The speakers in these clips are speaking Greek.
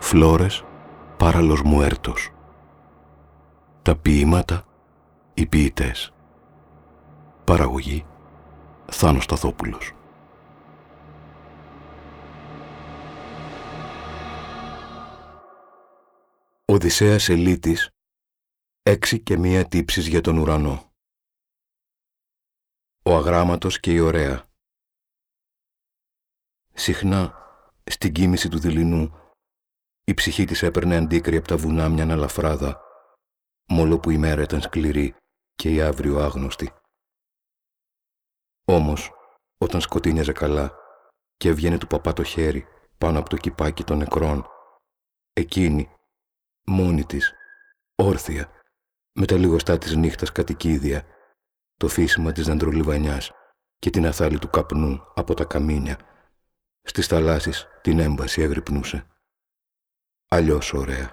Flores para los muertos. Τα ποίηματα, οι ποιητές. Παραγωγή Θάνος Σταθόπουλος. Οδυσσέας Ελίτης, 6 και 1 τύψεις για τον ουρανό. Ο αγράμματος και η ωραία. Συχνά, στην κοίμηση του δειλινού, η ψυχή της έπαιρνε αντίκρι από τα βουνά μιαν αλαφράδα, μόλο που η μέρα ήταν σκληρή και η αύριο άγνωστη. Όμως, όταν σκοτίνιαζε καλά και έβγαινε του παπά το χέρι πάνω από το κυπάκι των νεκρών, εκείνη, μόνη της, όρθια, με τα λιγοστά της νύχτας κατοικίδια, το φύσιμα της δεντρολιβανιάς και την αθάλη του καπνού από τα καμίνια, στις θαλάσσης την έμπαση αγρυπνούσε. Αλλιώς ωραία.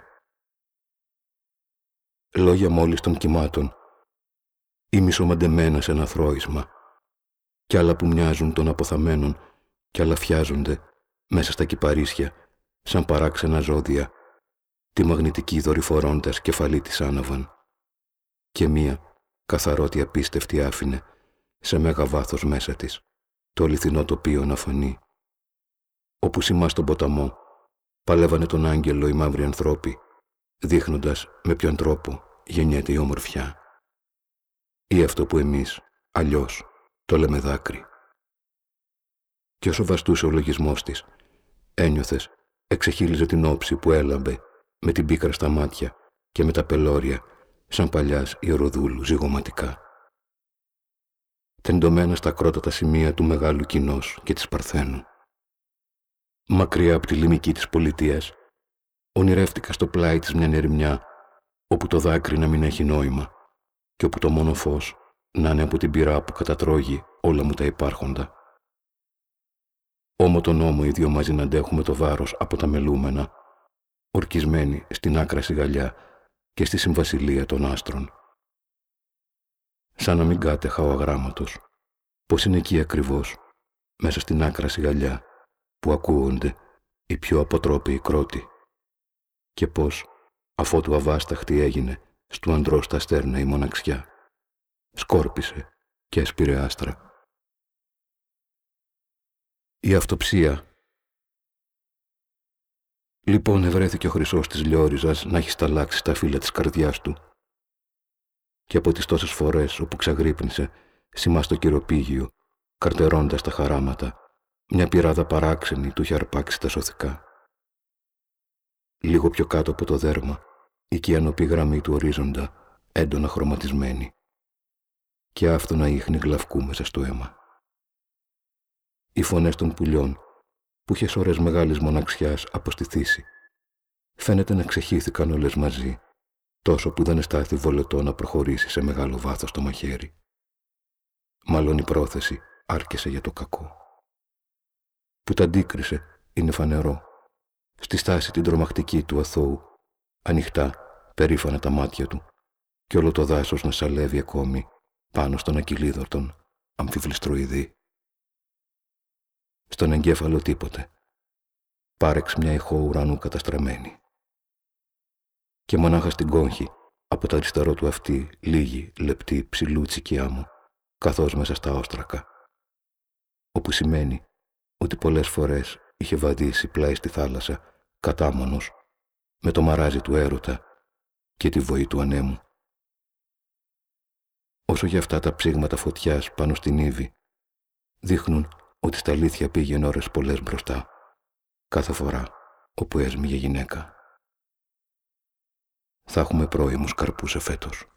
Λόγια μόλις των κυμάτων, ή μισομαντεμένα σε ένα θρώισμα, κι άλλα που μοιάζουν των αποθαμένων κι άλλα φιάζονται μέσα στα κυπαρίσια σαν παράξενα ζώδια, τη μαγνητική δορυφορώντας κεφαλή της άναβαν, και μία καθαρότη απίστευτη άφηνε σε μέγα βάθος μέσα της το αληθινό τοπίο να φανεί. Όπου σημά στον ποταμό παλεύανε τον άγγελο οι μαύροι ανθρώποι, δείχνοντας με ποιον τρόπο γεννιέται η ομορφιά. Ή αυτό που εμείς, αλλιώς, το λέμε δάκρυ. Και όσο βαστούσε ο λογισμός της, ένιωθες εξεχύλιζε την όψη που έλαμπε με την πίκρα στα μάτια και με τα πελώρια σαν παλιάς ιεροδούλου ζυγωματικά. Τεντωμένα στα κρότατα σημεία του μεγάλου κοινός και της Παρθένου. Μακριά από τη λιμική της πολιτείας, ονειρεύτηκα στο πλάι της μια ερημιά, όπου το δάκρυ να μην έχει νόημα και όπου το μόνο φως να είναι από την πυρά που κατατρώγει όλα μου τα υπάρχοντα. Όμο τον ώμο οι δυο μαζί να αντέχουμε το βάρος από τα μελούμενα, ορκισμένοι στην άκρα σιγαλιά και στη συμβασιλεία των άστρων. Σαν να μην κάτεχα ο αγράμματος, πως είναι εκεί ακριβώς, μέσα στην άκρα σιγαλιά, που ακούγονται οι πιο αποτρόπαιοι κρότοι, και πως, αφότου αβάσταχτη έγινε στου αντρός τα στέρνα η μοναξιά, σκόρπισε και έσπηρε άστρα. Η αυτοψία. Λοιπόν ευρέθηκε ο χρυσός της Λιόριζας να έχει σταλάξει στα φύλλα της καρδιάς του, και από τις τόσες φορές όπου ξαγρύπνησε σημά στο κυροπήγιο, καρτερώντας τα χαράματα, μια πυράδα παράξενη του είχε αρπάξει τα σωθικά. Λίγο πιο κάτω από το δέρμα, η κιανοπή γραμμή του ορίζοντα, έντονα χρωματισμένη, και άφθονα ίχνη γλαυκού μέσα στο αίμα. Οι φωνές των πουλιών, που είχε σωρές μεγάλης μοναξιάς από στη θύση, φαίνεται να ξεχύθηκαν όλες μαζί, τόσο που δεν εστάθη βολετό να προχωρήσει σε μεγάλο βάθος το μαχαίρι. Μάλλον η πρόθεση άρκεσε για το κακό. Που τα αντίκρισε είναι φανερό. Στη στάση την τρομακτική του αθώου, ανοιχτά, περήφανα τα μάτια του, και όλο το δάσος να σαλεύει ακόμη πάνω στον ακυλίδωτον αμφιβληστροειδή. Στον εγκέφαλο τίποτε. Πάρεξ μια ηχό ουρανού καταστραμμένη. Και μονάχα στην κόγχη, από τα αριστερό του αυτή, λίγη, λεπτή, ψηλούτσικη άμμο, καθώς μέσα στα όστρακα. Όπου σημαίνει ότι πολλές φορές είχε βαδίσει πλάι στη θάλασσα, κατάμονος, με το μαράζι του έρωτα και τη βοή του ανέμου. Όσο για αυτά τα ψήγματα φωτιάς πάνω στην ύβη, δείχνουν ότι στα αλήθεια πήγαινε ώρες πολλές μπροστά, κάθε φορά όπου έσμιγε γυναίκα. Θα έχουμε πρώιμους καρπούς εφέτος.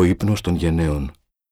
Ο ύπνος των γενναίων.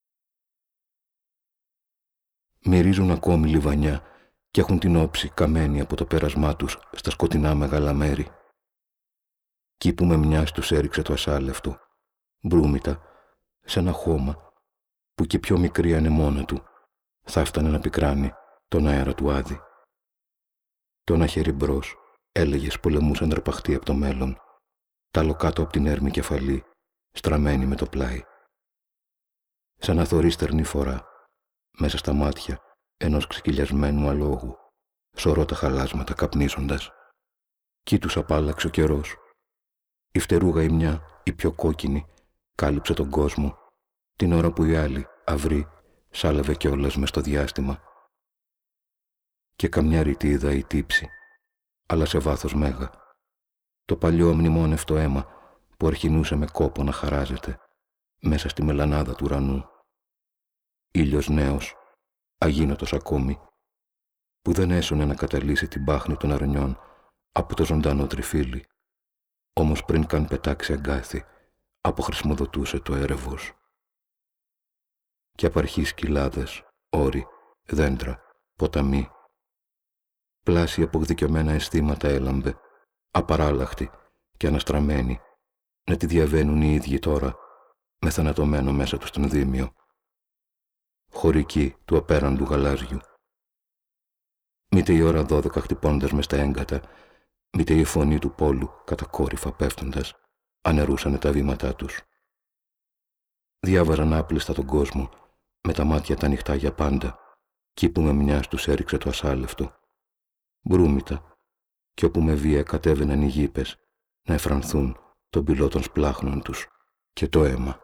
Μυρίζουν ακόμη λιβανιά και έχουν την όψη καμένη από το πέρασμά τους στα σκοτεινά μεγάλα μέρη. Κι που με μιας τους έριξε το ασάλευτο, μπρούμητα, σε ένα χώμα που και πιο μικρή ανεμόνα του θα έφτανε να πικράνει τον αέρα του Άδη. Το ένα χέρι μπρος, έλεγες, πολεμούσαν αρπαχτεί από το μέλλον, τ' άλλο κάτω από την έρμη κεφαλή, στραμμένη με το πλάι. Σαν να θωρεί στερνή φορά, μέσα στα μάτια ενός ξεκυλιασμένου αλόγου, σωρώ τα χαλάσματα καπνίζοντας. Κι τους απάλλαξε ο καιρός. Η φτερούγα η μια, η πιο κόκκινη, κάλυψε τον κόσμο, την ώρα που η άλλη, αυρή, σάλευε κιόλας μες στο διάστημα. Και καμιά ρητίδα η τύψη, αλλά σε βάθος μέγα. Το παλιό αμνημόνευτο αίμα που αρχινούσε με κόπο να χαράζεται μέσα στη μελανάδα του ουρανού. Ήλιος νέος, αγίνωτος ακόμη, που δεν έσωνε να καταλύσει την πάχνη των αρνιών από το ζωντανό τριφύλι, όμως πριν καν πετάξει αγκάθι, αποχρησμοδοτούσε το έρευος. Και απ' αρχής κοιλάδες, όροι, δέντρα, ποταμοί. Πλάσια αποκδικιωμένα αισθήματα έλαμπε, απαράλλαχτη και αναστραμμένη, να τη διαβαίνουν οι ίδιοι τώρα, με θανατωμένο μέσα του στον δίμιο. Χωρική του απέραντου γαλάζιου. Μήτε η ώρα 12 χτυπώντας μες στα έγκατα, μήτε η φωνή του πόλου κατακόρυφα πέφτοντας, ανερούσανε τα βήματά τους. Διάβαζαν άπλιστα τον κόσμο, με τα μάτια τα ανοιχτά για πάντα, κι που με μιας τους έριξε το ασάλευτο. Μπρούμητα, κι όπου με βία κατέβαιναν οι γήπες να εφρανθούν τον πυλό των σπλάχνων τους και το αίμα.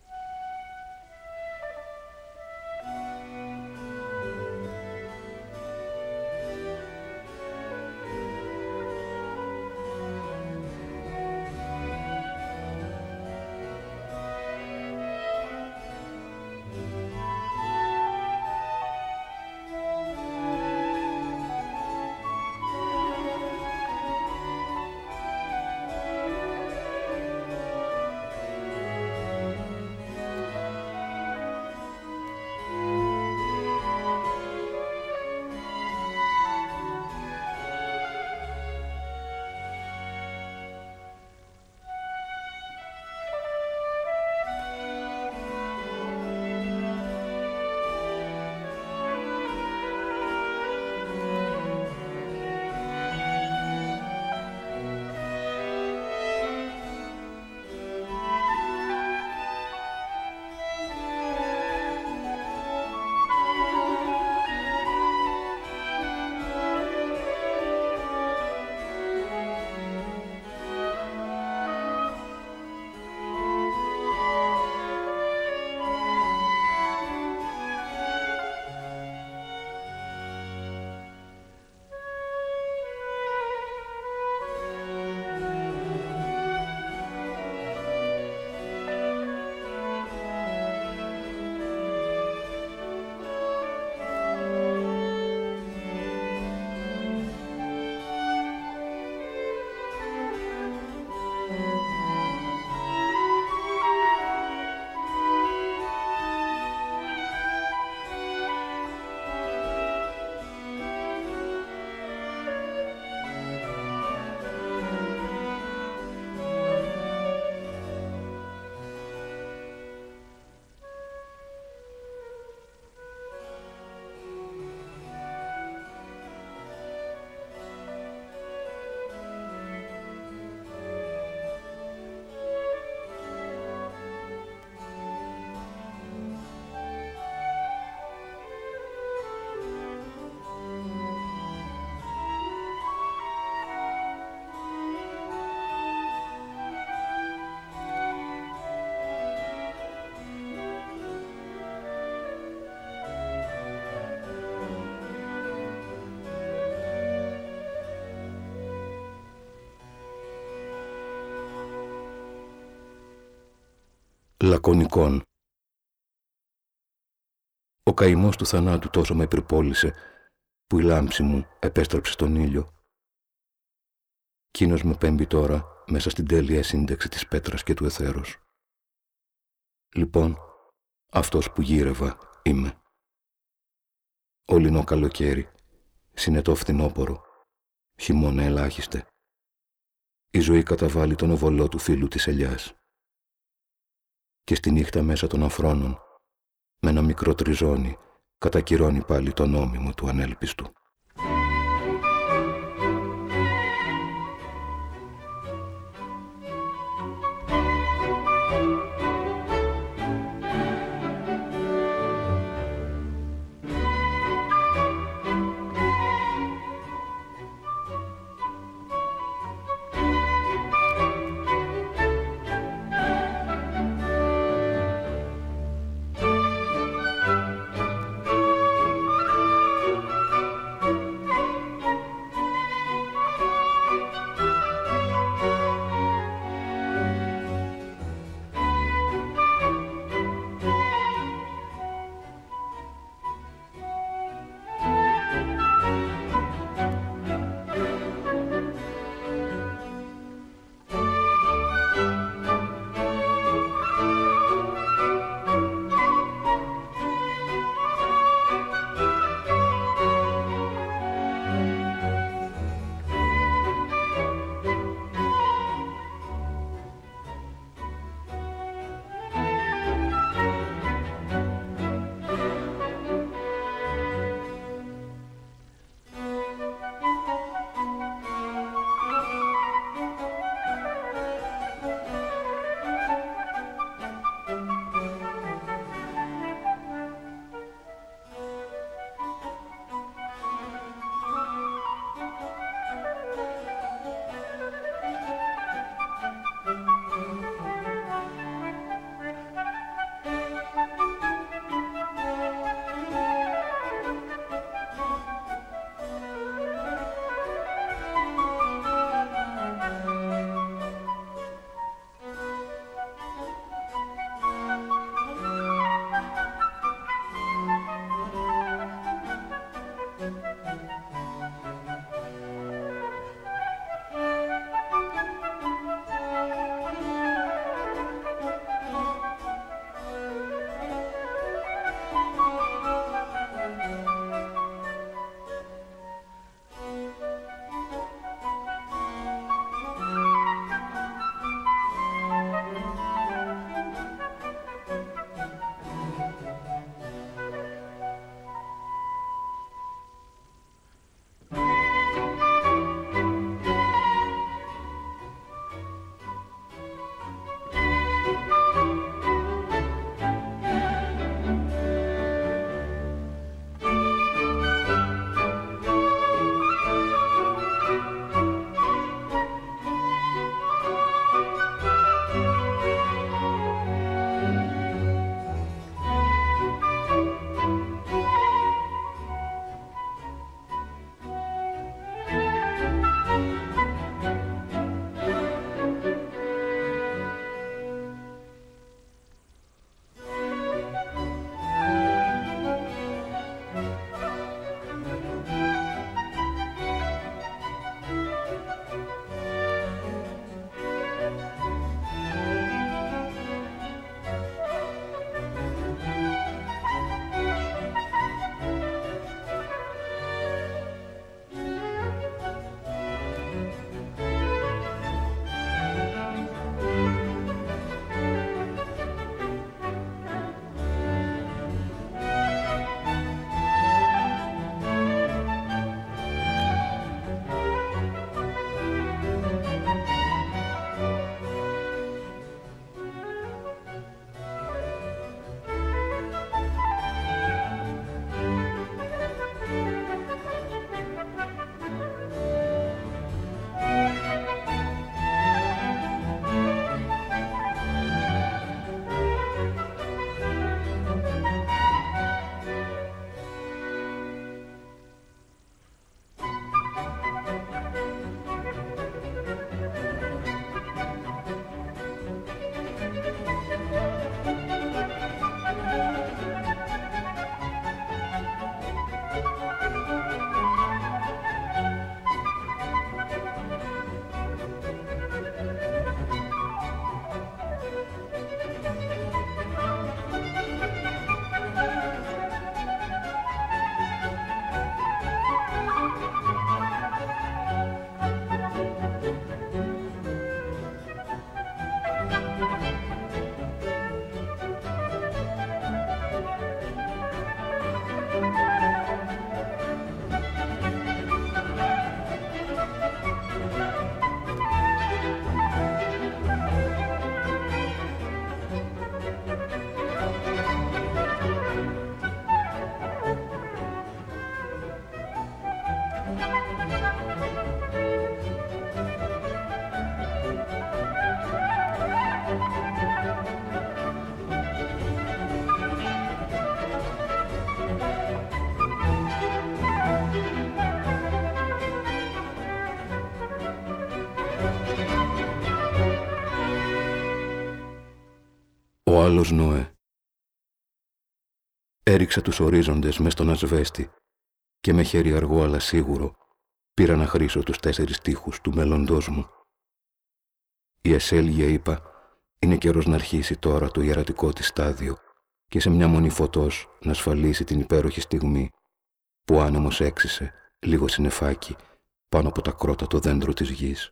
Λακωνικών. Ο καημός του θανάτου τόσο με πυρπόλησε, που η λάμψη μου επέστρεψε στον ήλιο. Κείνος με πέμπει τώρα μέσα στην τέλεια σύνταξη της πέτρας και του εθέρος. Λοιπόν, αυτός που γύρευα είμαι. Ολινό καλοκαίρι, συνετό φθινόπορο, χειμώνα ελάχιστε. Η ζωή καταβάλει τον οβολό του φύλου της ελιάς. Και στη νύχτα μέσα των αφρόνων, με ένα μικρό τριζόνι, κατακυρώνει πάλι το νόμιμο του ανέλπιστου. άλλος Νόε. Έριξα τους ορίζοντες μες στον ασβέστη και με χέρι αργό αλλά σίγουρο πήρα να χρήσω τους 4 στίχους του μέλλοντός μου. Η Εσέλγεια, είπα, είναι καιρός να αρχίσει τώρα το ιερατικό της στάδιο και σε μια μονή φωτός να ασφαλίσει την υπέροχη στιγμή που ο άνεμος έξισε λίγο συννεφάκι πάνω από τα κρότατο δέντρο της γης.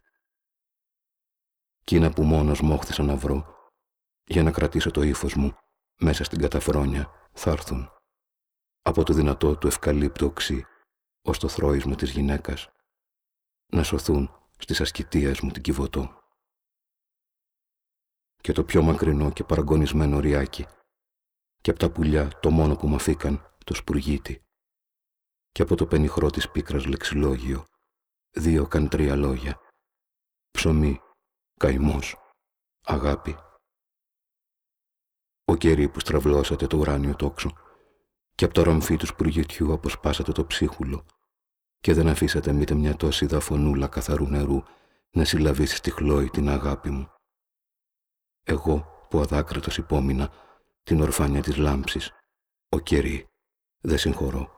Κείνα που μόνος μόχθησα να βρω για να κρατήσω το ύφος μου μέσα στην καταφρόνια θα έρθουν από το δυνατό του ευκαλύπτου οξύ ως το θρώισμα της γυναίκας να σωθούν στις ασκητείες μου την Κιβωτό. Και το πιο μακρινό και παραγωνισμένο ριάκι και από τα πουλιά το μόνο που μ' αφήκαν το σπουργίτι και από το πενιχρό της πίκρας λεξιλόγιο 2 καν 3 λόγια: ψωμί, καημός, αγάπη. Ο κερί που στραβλώσατε το ουράνιο τόξο και από το ραμφί του σπουργιτιού αποσπάσατε το ψίχουλο και δεν αφήσατε μήτε μια τόση δαφωνούλα καθαρού νερού να συλλαβήσει στη χλόη την αγάπη μου. Εγώ που αδάκριτος υπόμεινα την ορφάνια της λάμψης, ο κερί, δεν συγχωρώ.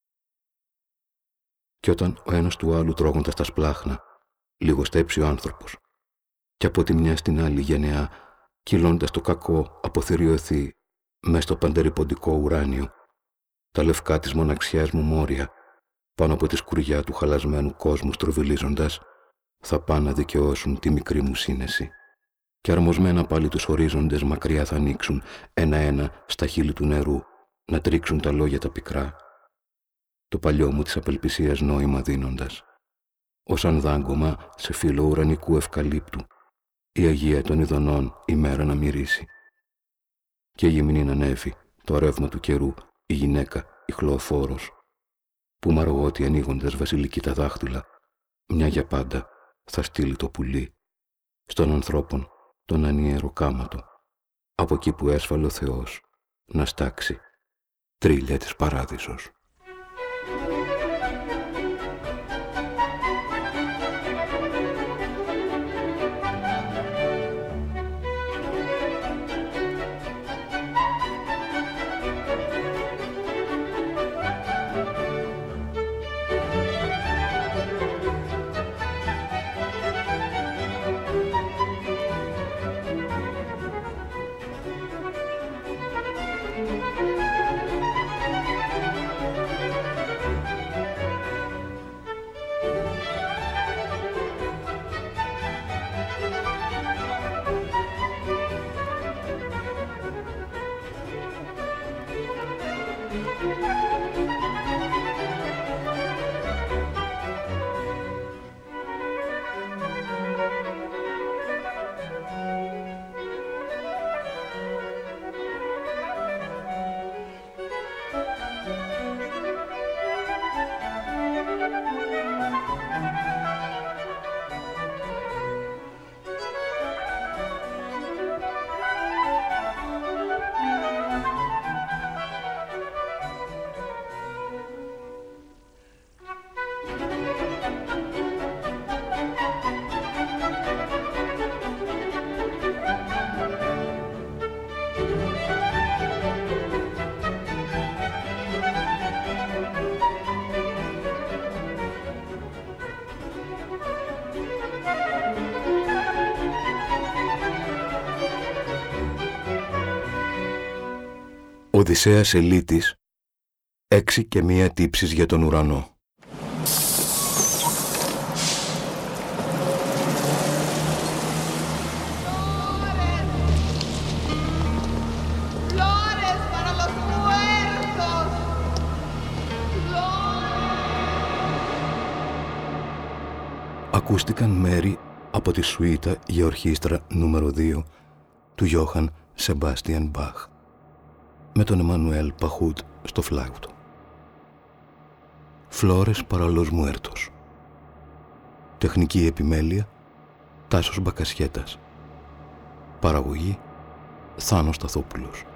Κι όταν ο ένας του άλλου τρώγοντας τα σπλάχνα, λιγοστέψει ο άνθρωπος και από τη μια στην άλλη γενεά, κυλώντας το κακό, αποθεριωθεί μες στο παντεριποντικό ουράνιο, τα λευκά της μοναξιάς μου μόρια, πάνω από τη σκουριά του χαλασμένου κόσμου στροβιλίζοντας, θα πάνε να δικαιώσουν τη μικρή μου σύνεση. Και αρμοσμένα πάλι τους ορίζοντες μακριά θα ανοίξουν ένα-ένα στα χείλη του νερού, να τρίξουν τα λόγια τα πικρά, το παλιό μου της απελπισίας νόημα δίνοντας, ως αν δάγκωμα σε φύλλο ουρανικού ευκαλύπτου, η Αγία των Ιδονών ημέρα να μυρίσει. Και η γυμνή να ανέβει το ρεύμα του καιρού, η γυναίκα, η χλωοφόρος, που μαργότη ανοίγοντας βασιλική τα δάχτυλα, μια για πάντα θα στείλει το πουλί στον ανθρώπων τον ανιέρο κάματο, από εκεί που έσφαλε ο Θεός να στάξει τρίλια της παράδεισος. Οδυσσέας Ελίτης, 6 και 1 τύψεις για τον ουρανό. Ακούστηκαν μέρη από τη σουίτα για ορχήστρα νούμερο 2 του Γιώχαν Σεμπάστιαν Μπαχ, με τον Εμμανουέλ Παχούτ στο φλάουτο. Φλόρες para los muertos. Τεχνική επιμέλεια Τάσος Μπακασιέτας. Παραγωγή Θάνος Σταθόπουλος.